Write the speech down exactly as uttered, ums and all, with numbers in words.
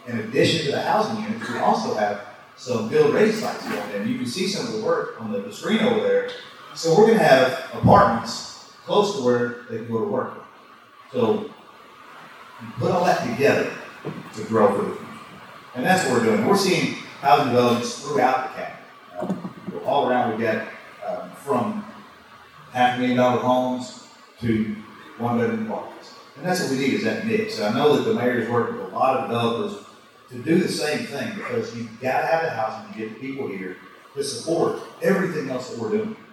in addition to the housing units, we also have some build-ready sites going there. And you can see some of the work on the, the screen over there. So we're going to have apartments close to where they can go to work. So you put all that together to grow for the future. And that's what we're doing. We're seeing housing developments throughout the county. Uh, all around, we've got um, from half a million dollar homes to one bedroom apartments. And that's what we need is that mix. And I know that the mayor is working with a lot of developers to do the same thing because you've got to have the housing to get the people here to support everything else that we're doing.